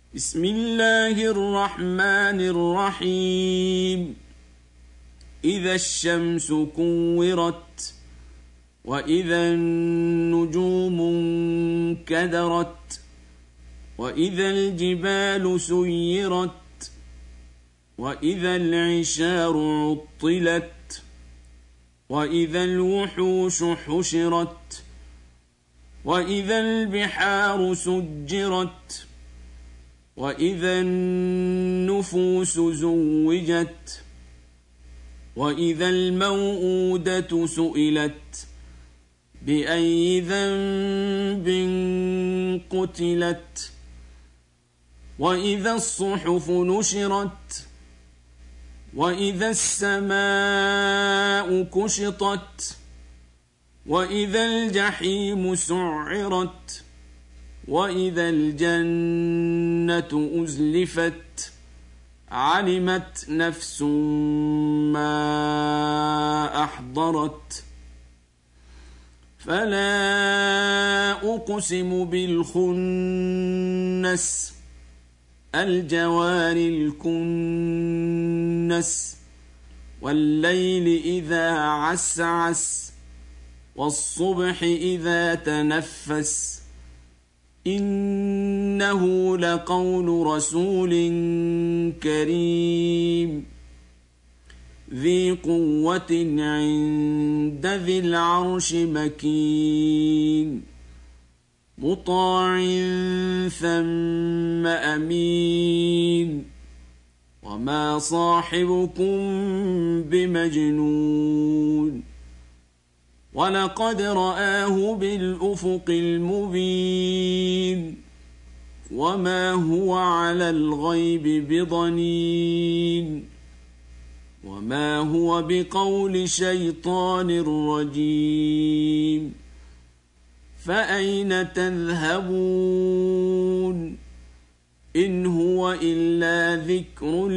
بسم الله الرحمن الرحيم. إذا الشمس كورت وإذا النجوم انكدرت وإذا الجبال سيرت وإذا العشار عطلت وإذا الوحوش حشرت وإذا البحار سجرت وإذا النفوس زوجت وإذا الموءودة سئلت بأي ذنب قتلت وإذا الصحف نشرت وإذا السماء كشطت وإذا الجحيم سعرت وإذا الجنة أزلفت علمت نفس ما أحضرت فلا أقسم بالخنس الجوار الكنس والليل إذا عسعس والصبح إذا تنفس إنه لقول رسول كريم ذي قوة عند ذي العرش مكين مطاع ثم أمين وما صاحبكم بمجنون ولقد رآه بالأفق المبين وما هو على الغيب بضنين وما هو بقول شيطان رجيم فأين تذهبون إن هو إلا ذكر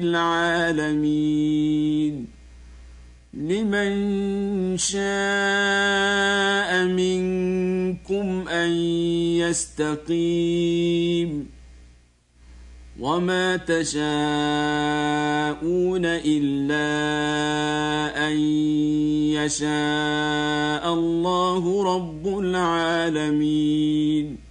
للعالمين لمن شاء منكم أن يستقيم وما تشاءون إلا أن يشاء الله رب العالمين.